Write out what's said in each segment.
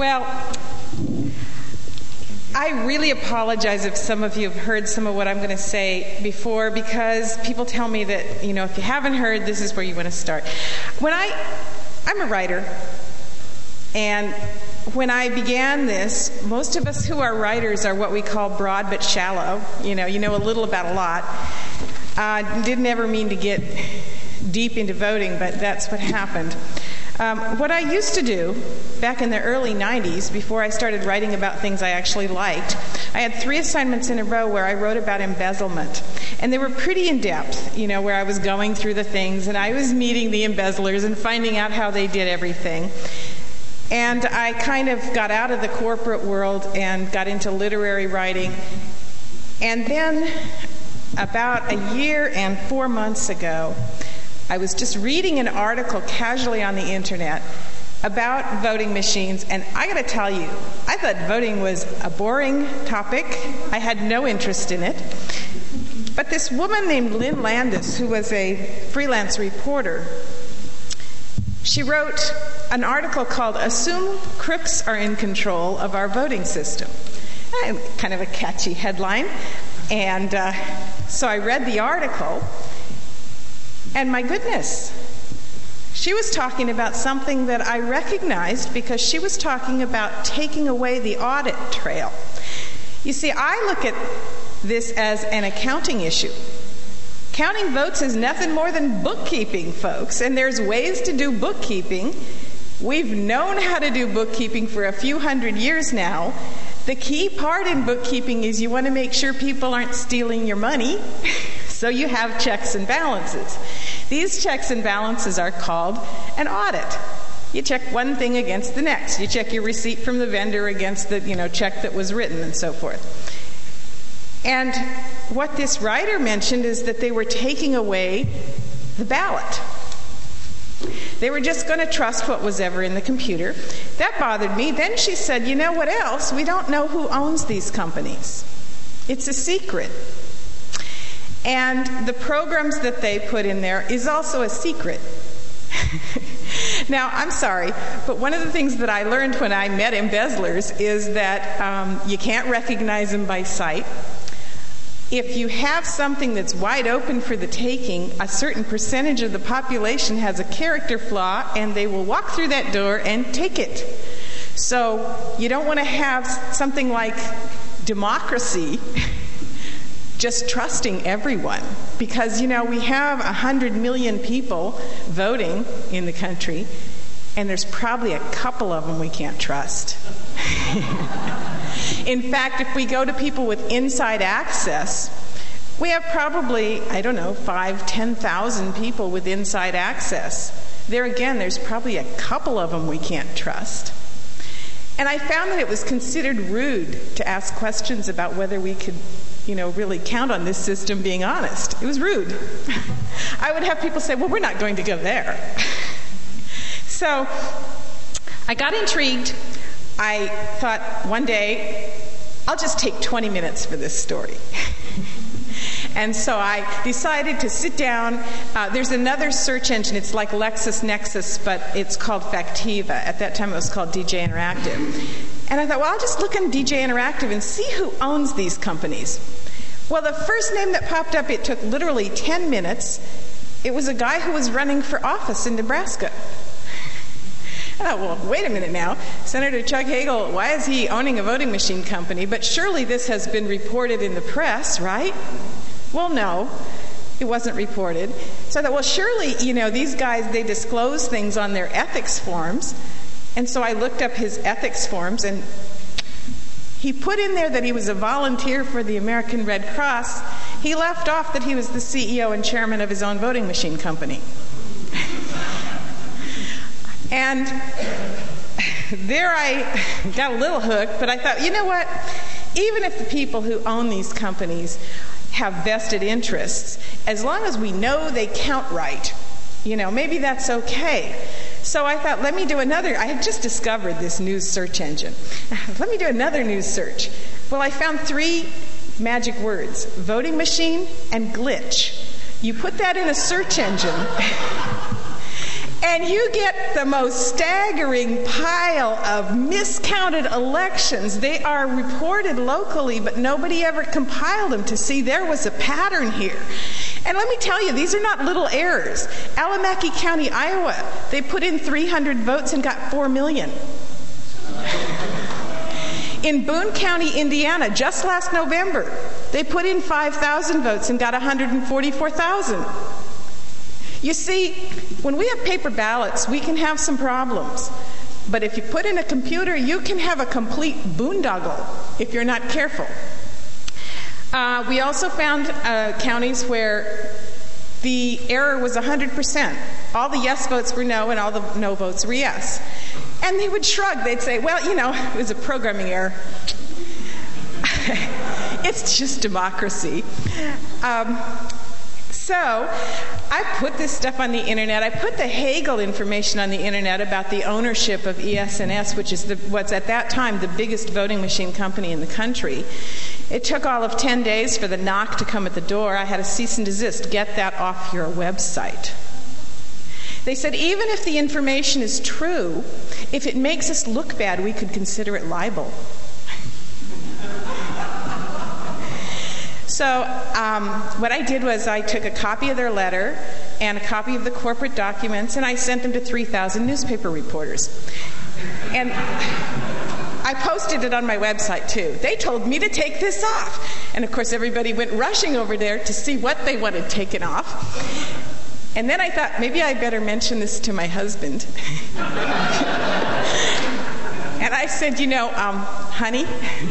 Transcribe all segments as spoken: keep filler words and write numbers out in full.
Well, I really apologize if some of you have heard some of what I'm going to say before, because people tell me that, you know, if you haven't heard, this is where you want to start. When I, I'm a writer, and when I began this, most of us who are writers are what we call broad but shallow. You know, you know a little about a lot. Uh, didn't ever mean to get deep into voting, but that's what happened. Um, what I used to do back in the early nineties, before I started writing about things I actually liked, I had three assignments in a row where I wrote about embezzlement. And they were pretty in-depth, you know, where I was going through the things, and I was meeting the embezzlers and finding out how they did everything. And I kind of got out of the corporate world and got into literary writing. And then about a year and four months ago, I was just reading an article casually on the internet about voting machines, and I got to tell you, I thought voting was a boring topic. I had no interest in it. But this woman named Lynn Landis, who was a freelance reporter, she wrote an article called "Assume Crooks Are in Control of Our Voting System." Kind of a catchy headline. And uh, so I read the article, and my goodness, she was talking about something that I recognized, because she was talking about taking away the audit trail. You see, I look at this as an accounting issue. Counting votes is nothing more than bookkeeping, folks, and there's ways to do bookkeeping. We've known how to do bookkeeping for a few hundred years now. The key part in bookkeeping is you want to make sure people aren't stealing your money, so you have checks and balances. These checks and balances are called an audit. You check one thing against the next. You check your receipt from the vendor against the, you know, check that was written, and so forth. And what this writer mentioned is that they were taking away the ballot. They were just going to trust what was ever in the computer. That bothered me. Then she said, you know what else? We don't know who owns these companies. It's a secret. And the programs that they put in there is also a secret. Now, I'm sorry, but one of the things that I learned when I met embezzlers is that um, you can't recognize them by sight. If you have something that's wide open for the taking, a certain percentage of the population has a character flaw, and they will walk through that door and take it. So you don't want to have something like democracy just trusting everyone, because, you know, we have one hundred million people voting in the country, and there's probably a couple of them we can't trust. In fact, if we go to people with inside access, we have probably, I don't know, five, ten thousand people with inside access. There again, there's probably a couple of them we can't trust. And I found that it was considered rude to ask questions about whether we could, you know, really count on this system being honest. It was rude. I would have people say, well, we're not going to go there. So I got intrigued. I thought one day, I'll just take twenty minutes for this story. And so I decided to sit down. Uh, there's another search engine. It's like LexisNexis, but it's called Factiva. At that time, it was called D J Interactive. And I thought, well, I'll just look on D J Interactive and see who owns these companies. Well, the first name that popped up, it took literally ten minutes. It was a guy who was running for office in Nebraska. Oh, well, wait a minute now. Senator Chuck Hagel, why is he owning a voting machine company? But surely this has been reported in the press, right? Well, no, it wasn't reported. So I thought, well, surely, you know, these guys, they disclose things on their ethics forms. And so I looked up his ethics forms, and he put in there that he was a volunteer for the American Red Cross. He left off that he was the C E O and chairman of his own voting machine company. And there I got a little hooked, but I thought, you know what? Even if the people who own these companies have vested interests, as long as we know they count right, you know, maybe that's okay. So I thought, let me do another. I had just discovered this news search engine. Let me do another news search. Well, I found three magic words: voting machine and glitch. You put that in a search engine, And you get the most staggering pile of miscounted elections. They are reported locally, but nobody ever compiled them to see there was a pattern here. And let me tell you, these are not little errors. Alameda County, Iowa, they put in three hundred votes and got four million. In Boone County, Indiana, just last November, they put in five thousand votes and got one hundred forty-four thousand. You see, when we have paper ballots, we can have some problems. But if you put in a computer, you can have a complete boondoggle if you're not careful. Uh, we also found uh, counties where the error was one hundred percent. All the yes votes were no and all the no votes were yes. And they would shrug. They'd say, well, you know, it was a programming error. It's just democracy. Um, So I put this stuff on the internet. I put the Hagel information on the internet about the ownership of E S N S, which is the, what's at that time the biggest voting machine company in the country. It took all of ten days for the knock to come at the door. I had a cease and desist. Get that off your website. They said even if the information is true, if it makes us look bad, we could consider it libel. So um, what I did was I took a copy of their letter and a copy of the corporate documents, and I sent them to three thousand newspaper reporters. And I posted it on my website, too. They told me to take this off. And, of course, everybody went rushing over there to see what they wanted taken off. And then I thought, maybe I better mention this to my husband. And I said, you know, um, honey,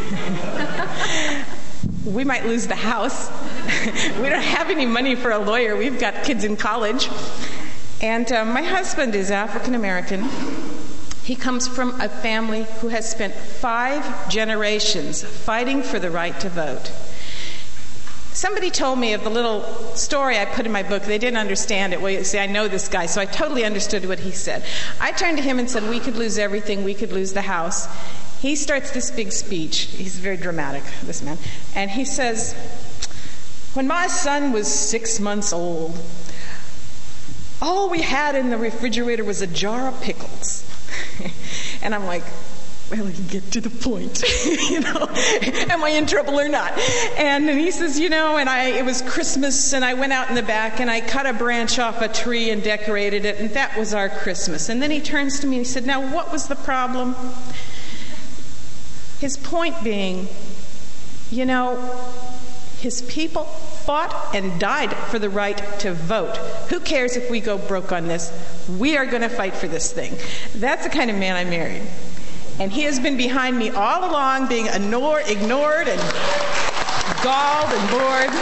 we might lose the house. We don't have any money for a lawyer. We've got kids in college. And uh, my husband is African American. He comes from a family who has spent five generations fighting for the right to vote. Somebody told me of the little story I put in my book. They didn't understand it. Well, you see, I know this guy, so I totally understood what he said. I turned to him and said, we could lose everything. We could lose the house. He starts this big speech. He's very dramatic, this man. And he says, when my son was six months old, all we had in the refrigerator was a jar of pickles. And I'm like, well, you get to the point, you know, am I in trouble or not? And, and he says, you know, and I it was Christmas, and I went out in the back, and I cut a branch off a tree and decorated it, and that was our Christmas. And then he turns to me and he said, now, what was the problem? His point being, you know, his people fought and died for the right to vote. Who cares if we go broke on this? We are going to fight for this thing. That's the kind of man I married. And he has been behind me all along, being ignored, ignored and galled and bored.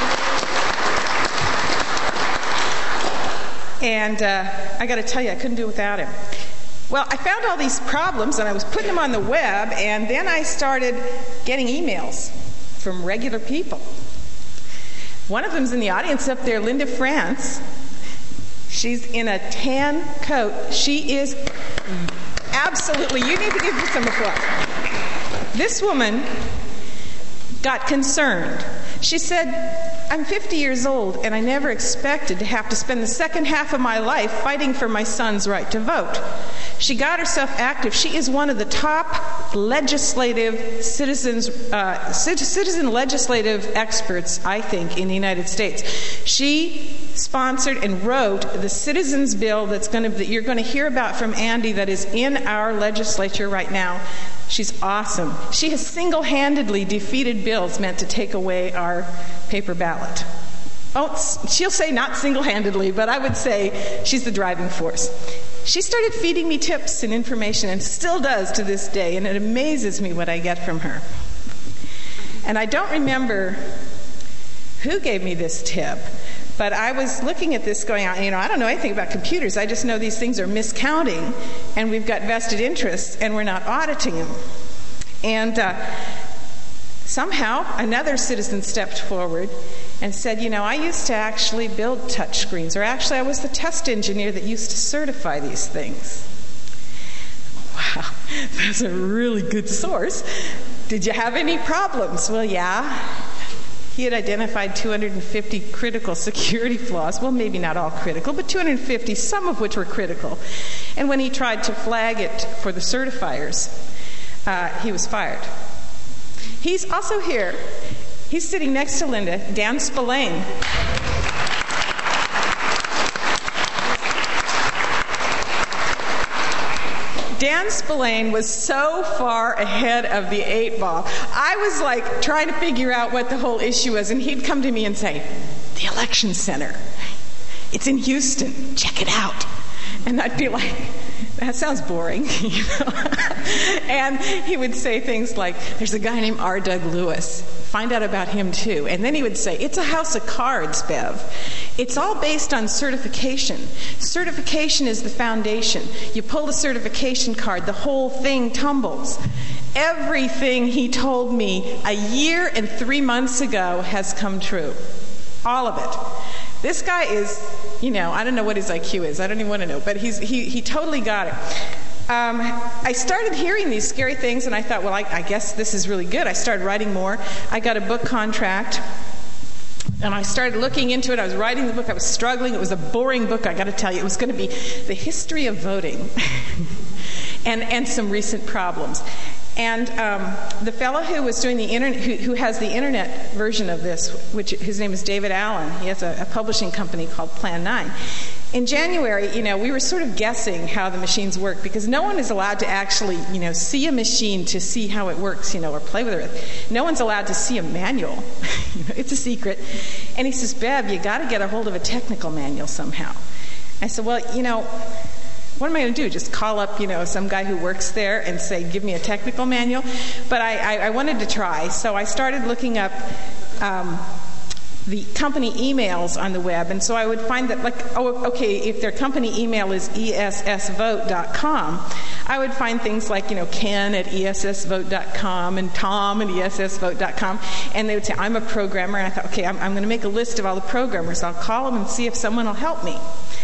And uh, I got to tell you, I couldn't do it without him. Well, I found all these problems, and I was putting them on the web, and then I started getting emails from regular people. One of them's in the audience up there, Linda France. She's in a tan coat. She is absolutely, you need to give her some applause. This woman got concerned. She said, I'm fifty years old, and I never expected to have to spend the second half of my life fighting for my son's right to vote. She got herself active. She is one of the top legislative citizens, uh, citizen legislative experts, I think, in the United States. She sponsored and wrote the Citizens Bill that's going to that you're going to hear about from Andy that is in our legislature right now. She's awesome. She has single-handedly defeated bills meant to take away our paper ballot. Oh, she'll say not single-handedly, but I would say she's the driving force. She started feeding me tips and information, and still does to this day, and it amazes me what I get from her. And I don't remember who gave me this tip, but I was looking at this going, you know, I don't know anything about computers. I just know these things are miscounting, and we've got vested interests, and we're not auditing them. And uh, somehow another citizen stepped forward and said, you know, I used to actually build touchscreens, or actually I was the test engineer that used to certify these things. Wow, that's a really good source. Did you have any problems? Well, yeah. He had identified two hundred fifty critical security flaws. Well, maybe not all critical, but two hundred fifty, some of which were critical. And when he tried to flag it for the certifiers, uh, he was fired. He's also here. He's sitting next to Linda, Dan Spillane. Dan Spillane was so far ahead of the eight ball. I was like trying to figure out what the whole issue was, and he'd come to me and say, "The election center, it's in Houston, check it out." And I'd be like, "That sounds boring." You know? And he would say things like, "There's a guy named R. Doug Lewis. Find out about him too." And then he would say, "It's a house of cards, Bev. It's all based on certification. Certification is the foundation. You pull the certification card, the whole thing tumbles." Everything he told me a year and three months ago has come true. All of it. This guy is, you know, I don't know what his I Q is. I don't even want to know. But he's he, he totally got it. Um, I started hearing these scary things, and I thought, well, I, I guess this is really good. I started writing more. I got a book contract, and I started looking into it. I was writing the book. I was struggling. It was a boring book, I got to tell you. It was going to be the history of voting and, and some recent problems. And um, the fellow who was doing the internet, who, who has the internet version of this, which his name is David Allen. He has a, a publishing company called Plan nine. In January, you know, we were sort of guessing how the machines work because no one is allowed to actually, you know, see a machine to see how it works, you know, or play with it. No one's allowed to see a manual. You know, it's a secret. And he says, "Bev, you got to get a hold of a technical manual somehow." I said, "Well, you know, what am I going to do? Just call up, you know, some guy who works there and say, give me a technical manual?" But I, I, I wanted to try, so I started looking up um, the company emails on the web, and so I would find that, like, oh, okay, if their company email is E S S vote dot com, I would find things like, you know, Ken at E S S vote dot com and Tom at E S S vote dot com, and they would say, "I'm a programmer," and I thought, okay, I'm, I'm going to make a list of all the programmers. I'll call them and see if someone will help me.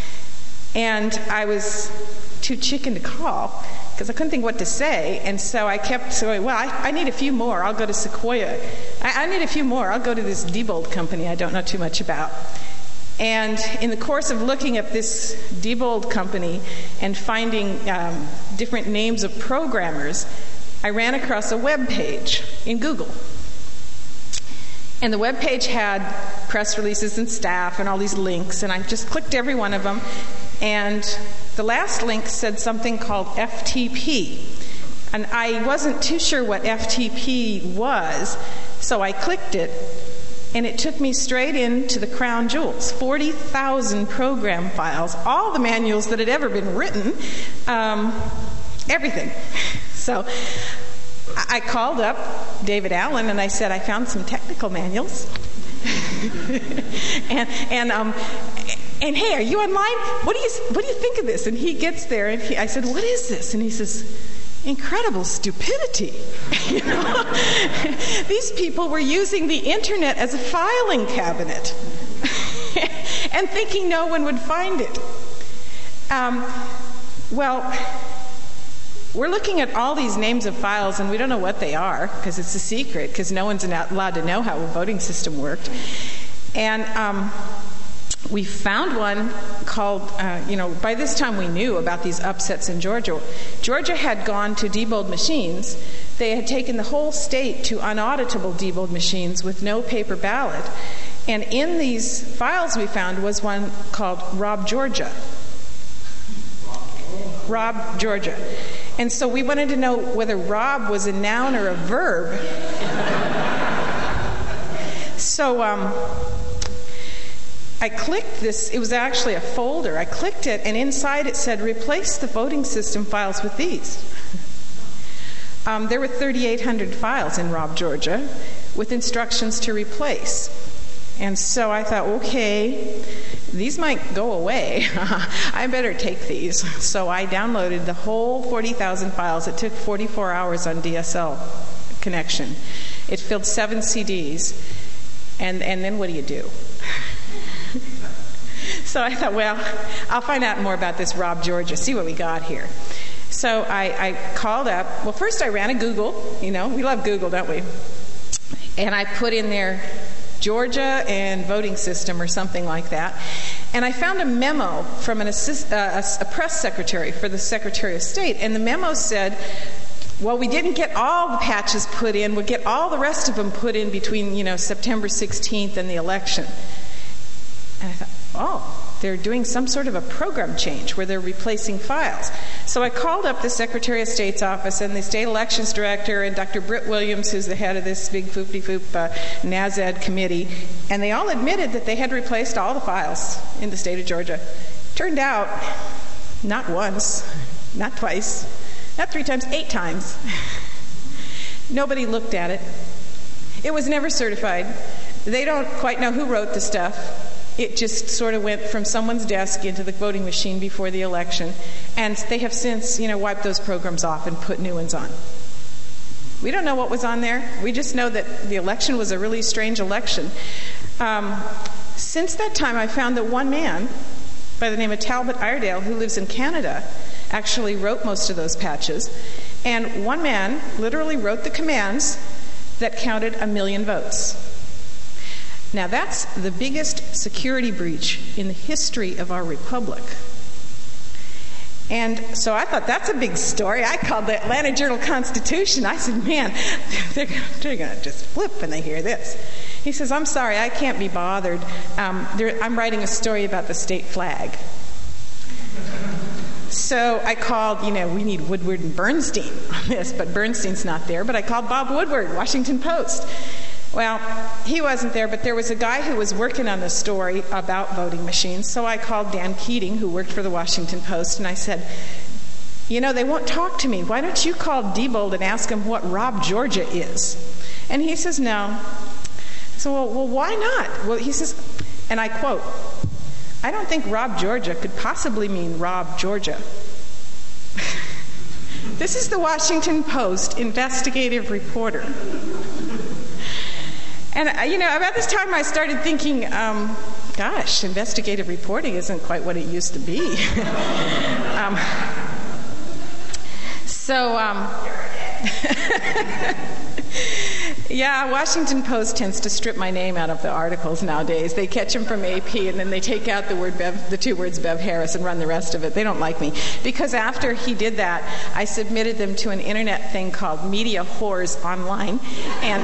And I was too chicken to call because I couldn't think what to say. And so I kept saying, well, I, I need a few more. I'll go to Sequoia. I, I need a few more. I'll go to this Diebold company I don't know too much about. And in the course of looking at this Diebold company and finding um, different names of programmers, I ran across a web page in Google. And the web page had press releases and staff and all these links, and I just clicked every one of them. And the last link said something called F T P. And I wasn't too sure what F T P was, so I clicked it, and it took me straight into the crown jewels. forty thousand program files, all the manuals that had ever been written, um, everything. So I called up David Allen, and I said, "I found some technical manuals." and and um and hey, are you online? What do you what do you think of this? And he gets there, and he, I said, "What is this?" And he says, "Incredible stupidity." You know, these people were using the internet as a filing cabinet and thinking no one would find it. Um, well. We're looking at all these names of files, and we don't know what they are because it's a secret, because no one's allowed to know how a voting system worked. And um, we found one called, uh, you know, by this time we knew about these upsets in Georgia. Georgia had gone to Diebold machines. They had taken the whole state to unauditable Diebold machines with no paper ballot. And in these files we found was one called Rob Georgia. Rob Georgia. And so we wanted to know whether Rob was a noun or a verb. So um, I clicked this. It was actually a folder. I clicked it, and inside it said, "Replace the voting system files with these." Um, there were thirty-eight hundred files in Rob Georgia with instructions to replace. And so I thought, okay, these might go away. I better take these. So I downloaded the whole forty thousand files. It took forty-four hours on D S L connection. It filled seven C Ds. And, and then what do you do? So I thought, well, I'll find out more about this Rob Georgia, see what we got here. So I, I called up. Well, first I ran a Google. You know, we love Google, don't we? And I put in there Georgia and voting system or something like that. And I found a memo from an assist, uh, a press secretary for the Secretary of State, and the memo said, well, we didn't get all the patches put in. We'll get all the rest of them put in between, you know, September sixteenth and the election. And I thought, oh, they're doing some sort of a program change where they're replacing files. So I called up the Secretary of State's office and the State Elections Director and Doctor Britt Williams, who's the head of this big foopty-foop uh, NASAD committee, and they all admitted that they had replaced all the files in the state of Georgia. Turned out, not once, not twice, not three times, eight times. Nobody looked at it. It was never certified. They don't quite know who wrote the stuff. It just sort of went from someone's desk into the voting machine before the election. And they have since, you know, wiped those programs off and put new ones on. We don't know what was on there. We just know that the election was a really strange election. Um, since that time, I found that one man by the name of Talbot Iredale, who lives in Canada, actually wrote most of those patches. And one man literally wrote the commands that counted a million votes. Now, that's the biggest security breach in the history of our republic. And so I thought, that's a big story. I called the Atlanta Journal-Constitution. I said, man, they're, they're going to just flip when they hear this. He says, I'm sorry, I can't be bothered. Um, I'm writing a story about the state flag. So I called, you know, we need Woodward and Bernstein on this, but Bernstein's not there. But I called Bob Woodward, Washington Post. Well, he wasn't there, but there was a guy who was working on the story about voting machines. So I called Dan Keating, who worked for the Washington Post, and I said, you know, they won't talk to me. Why don't you call Diebold and ask him what Rob Georgia is? And he says, no. So, well, well, why not? Well, he says, and I quote, I don't think Rob Georgia could possibly mean Rob Georgia. This is the Washington Post investigative reporter. And, you know, about this time I started thinking, um, gosh, investigative reporting isn't quite what it used to be. um, so, um, yeah, Washington Post tends to strip my name out of the articles nowadays. They catch them from A P, and then they take out the word Bev, the two words Bev Harris, and run the rest of it. They don't like me. Because after he did that, I submitted them to an internet thing called Media Whores Online, and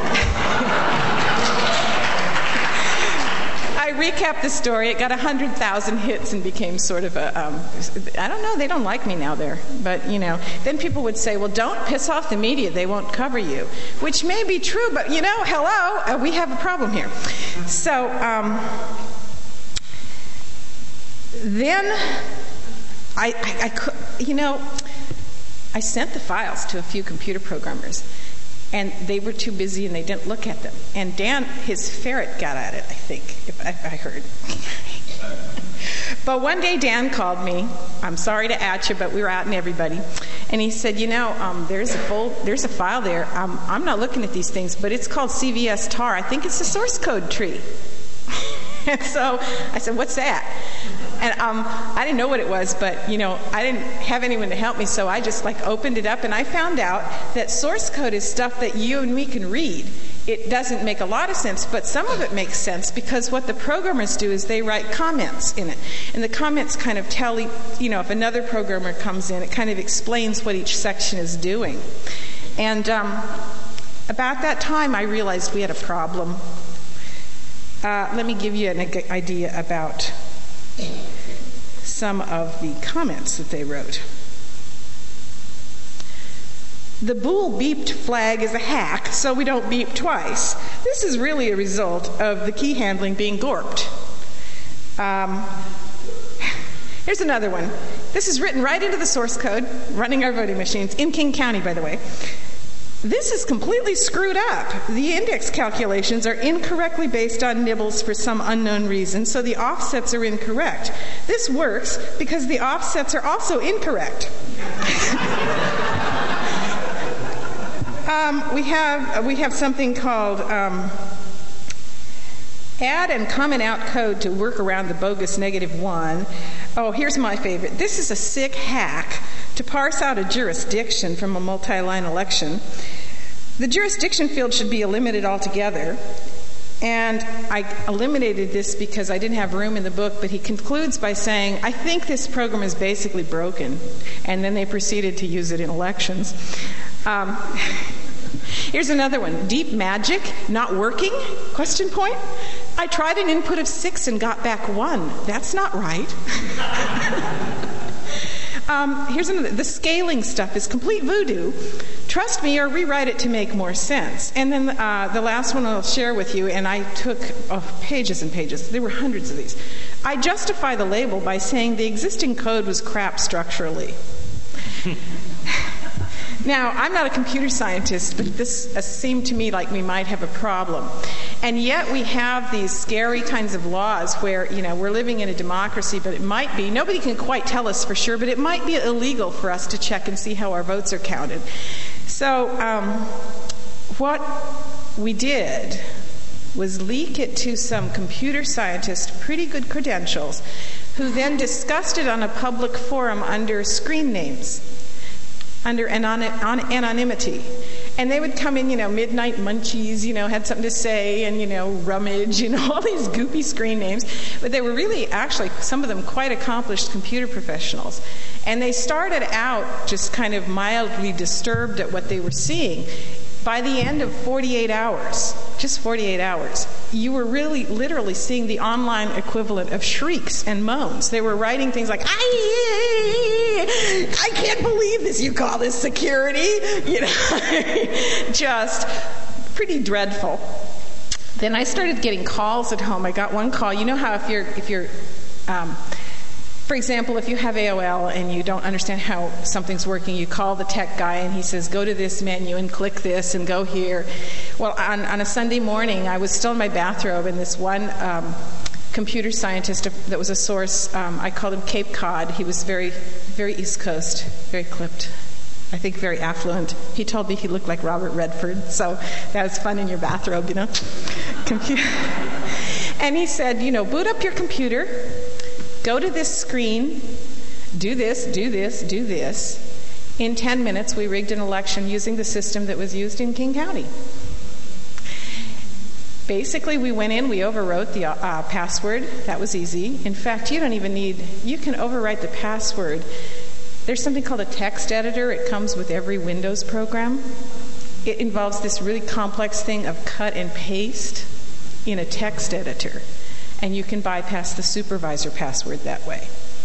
I recapped the story. It got one hundred thousand hits and became sort of a, um, I don't know, they don't like me now there. But, you know, then people would say, well, don't piss off the media. They won't cover you. Which may be true, but, you know, hello, uh, we have a problem here. So, um, then I, I, I could, you know, I sent the files to a few computer programmers. And they were too busy and they didn't look at them. And Dan, his ferret got at it, I think, if I, I heard. But one day Dan called me. I'm sorry to at you, but we were out and everybody. And he said, you know, um, there's a full, there's a file there. Um, I'm not looking at these things, but it's called C V S tar. I think it's a source code tree. And so I said, what's that? And um, I didn't know what it was, but, you know, I didn't have anyone to help me, so I just, like, opened it up, and I found out that source code is stuff that you and me can read. It doesn't make a lot of sense, but some of it makes sense because what the programmers do is they write comments in it. And the comments kind of tell, you know, if another programmer comes in, it kind of explains what each section is doing. And um, about that time, I realized we had a problem. Uh, let me give you an idea about some of the comments that they wrote. The bool beeped flag is a hack, so we don't beep twice. This is really a result of the key handling being gorped. Um, here's another one. This is written right into the source code, running our voting machines, in King County, by the way. This is completely screwed up. The index calculations are incorrectly based on nibbles for some unknown reason, so the offsets are incorrect. This works because the offsets are also incorrect. um, we have we have something called um, add and comment out code to work around the bogus negative one. Oh, here's my favorite. This is a sick hack to parse out a jurisdiction from a multi-line election. The jurisdiction field should be eliminated altogether. And I eliminated this because I didn't have room in the book, but he concludes by saying, I think this program is basically broken. And then they proceeded to use it in elections. Um, here's another one. Deep Magic, not working? Question point. I tried an input of six and got back one. That's not right. Um, here's another. The scaling stuff is complete voodoo. Trust me or rewrite it to make more sense. And then uh, the last one I'll share with you, and I took oh, pages and pages. There were hundreds of these. I justify the label by saying the existing code was crap structurally. Now, I'm not a computer scientist, but this uh, seemed to me like we might have a problem. And yet we have these scary kinds of laws where, you know, we're living in a democracy, but it might be, nobody can quite tell us for sure, but it might be illegal for us to check and see how our votes are counted. So um, what we did was leak it to some computer scientist, pretty good credentials, who then discussed it on a public forum under screen names, under anonymity. And they would come in, you know, Midnight Munchies, you know, had something to say, and, you know, Rummage, you know, all these goopy screen names. But they were really, actually, some of them quite accomplished computer professionals. And they started out just kind of mildly disturbed at what they were seeing. By the end of forty-eight hours, just forty-eight hours, you were really literally seeing the online equivalent of shrieks and moans. They were writing things like, I, I can't believe this, you call this security? You know, just pretty dreadful. Then I started getting calls at home. I got one call. You know how if you're, if you're, um, for example, if you have A O L and you don't understand how something's working, you call the tech guy and he says, go to this menu and click this and go here. Well, on, on a Sunday morning, I was still in my bathrobe, and this one um, computer scientist that was a source, um, I called him Cape Cod. He was very, very East Coast, very clipped, I think very affluent. He told me he looked like Robert Redford, so that was fun in your bathrobe, you know. Computer. And he said, you know, boot up your computer, go to this screen, do this, do this, do this. In ten minutes, we rigged an election using the system that was used in King County. Basically, we went in, we overwrote the uh, password. That was easy. In fact, you don't even need, you can overwrite the password. There's something called a text editor. It comes with every Windows program. It involves this really complex thing of cut and paste in a text editor. And you can bypass the supervisor password that way.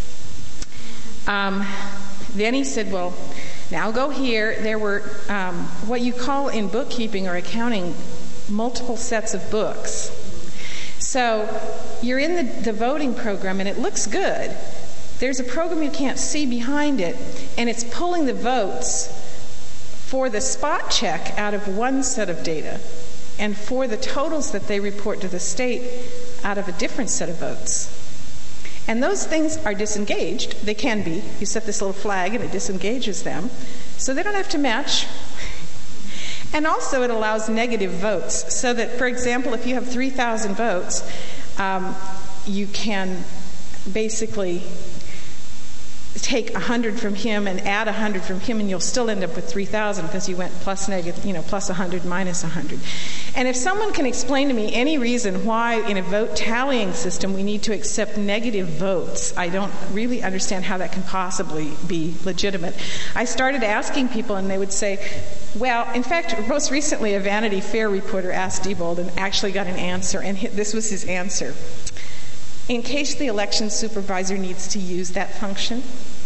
Um, then he said, well, now go here. There were um, what you call in bookkeeping or accounting multiple sets of books. So you're in the, the voting program, and it looks good. There's a program you can't see behind it, and it's pulling the votes for the spot check out of one set of data, and for the totals that they report to the state out of a different set of votes. And those things are disengaged. They can be. You set this little flag and it disengages them. So they don't have to match. And also it allows negative votes. So that, for example, if you have three thousand votes, um, you can basically take one hundred from him and add one hundred from him, and you'll still end up with three thousand because you went plus negative, you know, plus one hundred minus one hundred. And if someone can explain to me any reason why in a vote tallying system we need to accept negative votes, I don't really understand how that can possibly be legitimate. I started asking people, and they would say, well, in fact, most recently a Vanity Fair reporter asked Diebold and actually got an answer, and this was his answer. In case the election supervisor needs to use that function.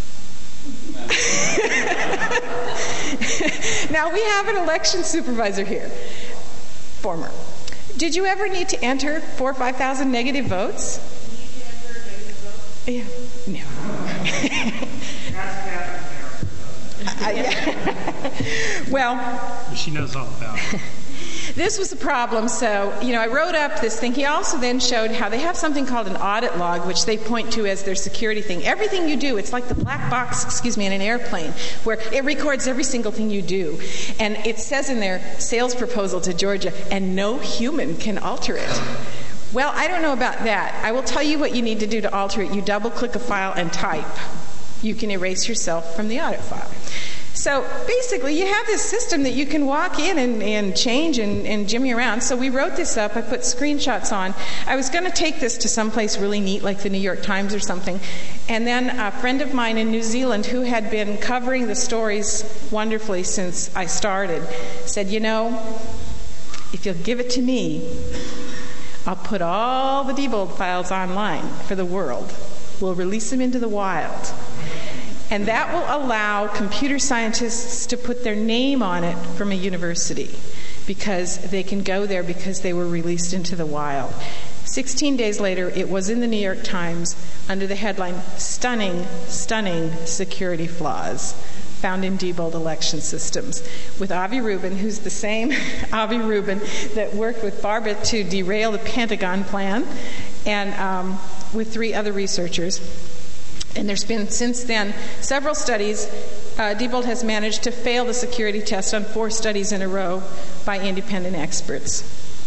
Now, we have an election supervisor here. Former. Did you ever need to enter four or five thousand negative votes? Need to enter negative votes? Yeah. No. uh, yeah. Well, she knows all about it. This was the problem. So, you know, I wrote up this thing. He also then showed how they have something called an audit log, which they point to as their security thing. Everything you do, it's like the black box, excuse me, in an airplane, where it records every single thing you do. And it says in their sales proposal to Georgia, and no human can alter it. Well, I don't know about that. I will tell you what you need to do to alter it. You double-click a file and type. You can erase yourself from the audit file. So basically, you have this system that you can walk in and, and change and, and jimmy around. So we wrote this up. I put screenshots on. I was going to take this to someplace really neat like the New York Times or something. And then a friend of mine in New Zealand who had been covering the stories wonderfully since I started said, you know, if you'll give it to me, I'll put all the Diebold files online for the world. We'll release them into the wild. And that will allow computer scientists to put their name on it from a university because they can go there because they were released into the wild. Sixteen days later, it was in the New York Times under the headline, Stunning, Stunning Security Flaws Found in Diebold Election Systems, with Avi Rubin, who's the same Avi Rubin that worked with Barbara to derail the Pentagon plan, and um, with three other researchers. And there's been, since then, several studies. Uh, Diebold has managed to fail the security test on four studies in a row by independent experts.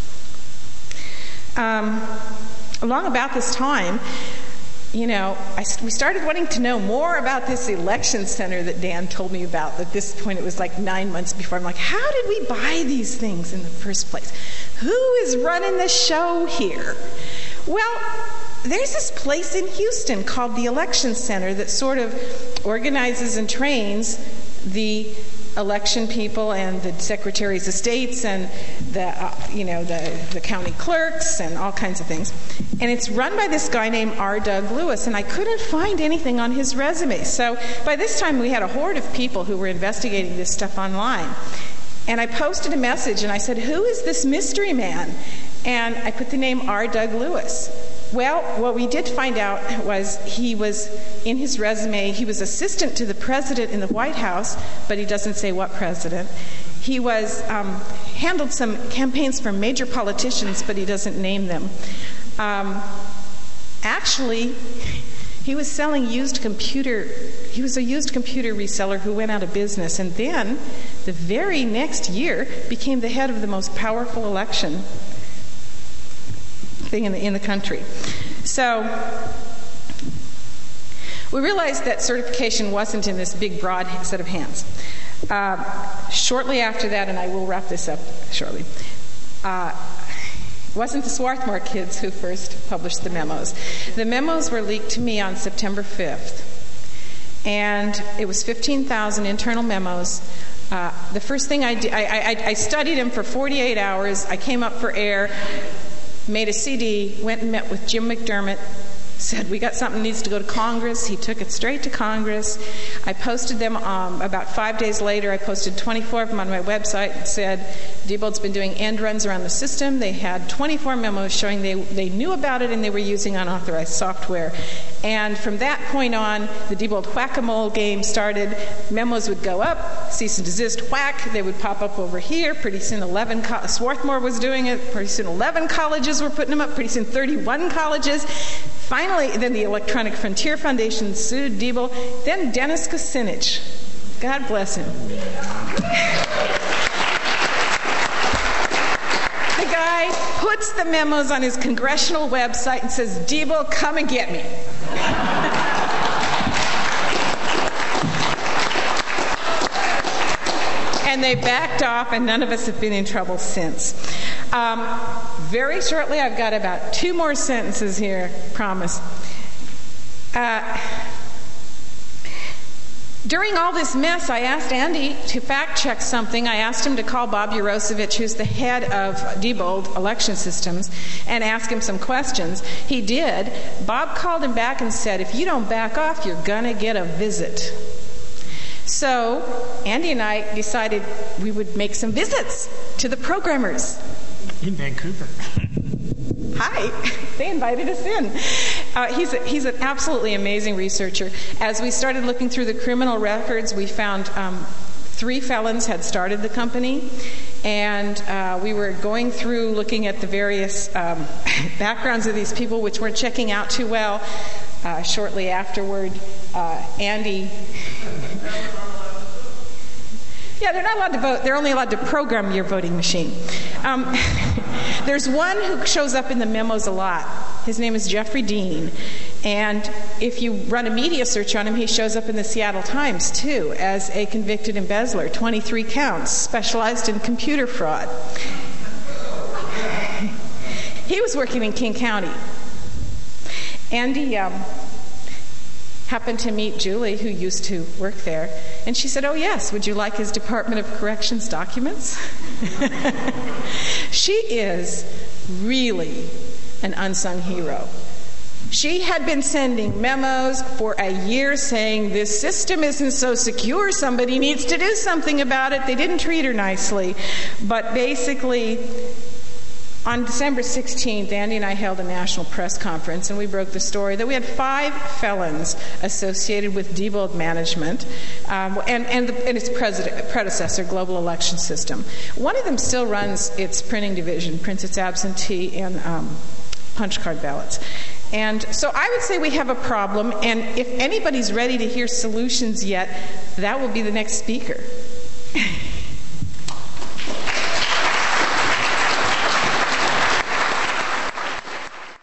Um, along about this time, you know, I, we started wanting to know more about this election center that Dan told me about. At this point, it was like nine months before. I'm like, how did we buy these things in the first place? Who is running the show here? Well, there's this place in Houston called the Election Center that sort of organizes and trains the election people and the secretaries of states and the uh, you know the, the county clerks and all kinds of things. And it's run by this guy named R. Doug Lewis, and I couldn't find anything on his resume. So by this time we had a horde of people who were investigating this stuff online. And I posted a message and I said, who is this mystery man? And I put the name R. Doug Lewis. Well, what we did find out was he was, in his resume, he was assistant to the president in the White House, but he doesn't say what president. He was um, handled some campaigns for major politicians, but he doesn't name them. Um, actually, he was selling used computer, he was a used computer reseller who went out of business, and then, the very next year, became the head of the most powerful election thing in the, in the country. So we realized that certification wasn't in this big, broad set of hands. Uh, shortly after that, and I will wrap this up shortly, uh, it wasn't the Swarthmore kids who first published the memos. The memos were leaked to me on September fifth, and it was fifteen thousand internal memos. Uh, the first thing I did, I, I, I studied them for forty-eight hours. I came up for air, made a C D, went and met with Jim McDermott, said, we got something that needs to go to Congress. He took it straight to Congress. I posted them um, about five days later. I posted twenty-four of them on my website and said, Diebold's been doing end runs around the system. They had twenty-four memos showing they, they knew about it and they were using unauthorized software. And from that point on, the Diebold whack-a-mole game started. Memos would go up, cease and desist, whack. They would pop up over here. Pretty soon, eleven co- Swarthmore was doing it. Pretty soon, eleven colleges were putting them up. Pretty soon, thirty-one colleges. Finally, then the Electronic Frontier Foundation sued Diebold. Then Dennis Kucinich. God bless him. The guy puts the memos on his congressional website and says, Diebold, come and get me. And they backed off, and none of us have been in trouble since. Um, very shortly, I've got about two more sentences here, promise. Uh, during all this mess, I asked Andy to fact-check something. I asked him to call Bob Urosevich, who's the head of Diebold Election Systems, and ask him some questions. He did. Bob called him back and said, if you don't back off, you're going to get a visit. So Andy and I decided we would make some visits to the programmers. In Vancouver. Hi. They invited us in. Uh, he's, a, he's an absolutely amazing researcher. As we started looking through the criminal records, we found um, three felons had started the company. And uh, we were going through looking at the various um, backgrounds of these people, which weren't checking out too well. Uh, shortly afterward, uh, Andy... Yeah, they're not allowed to vote. They're only allowed to program your voting machine. Um, there's one who shows up in the memos a lot. His name is Jeffrey Dean. And if you run a media search on him, he shows up in the Seattle Times, too, as a convicted embezzler, twenty-three counts, specialized in computer fraud. He was working in King County. Andy um, happened to meet Julie, who used to work there, and she said, "Oh, yes, would you like his Department of Corrections documents?" She is really an unsung hero. She had been sending memos for a year saying, this system isn't so secure, somebody needs to do something about it. They didn't treat her nicely. But basically, on December sixteenth, Andy and I held a national press conference, and we broke the story that we had five felons associated with Diebold Management um, and, and, the, and its predecessor, Global Election System. One of them still runs its printing division, prints its absentee and um, punch card ballots. And so I would say we have a problem, and if anybody's ready to hear solutions yet, that will be the next speaker.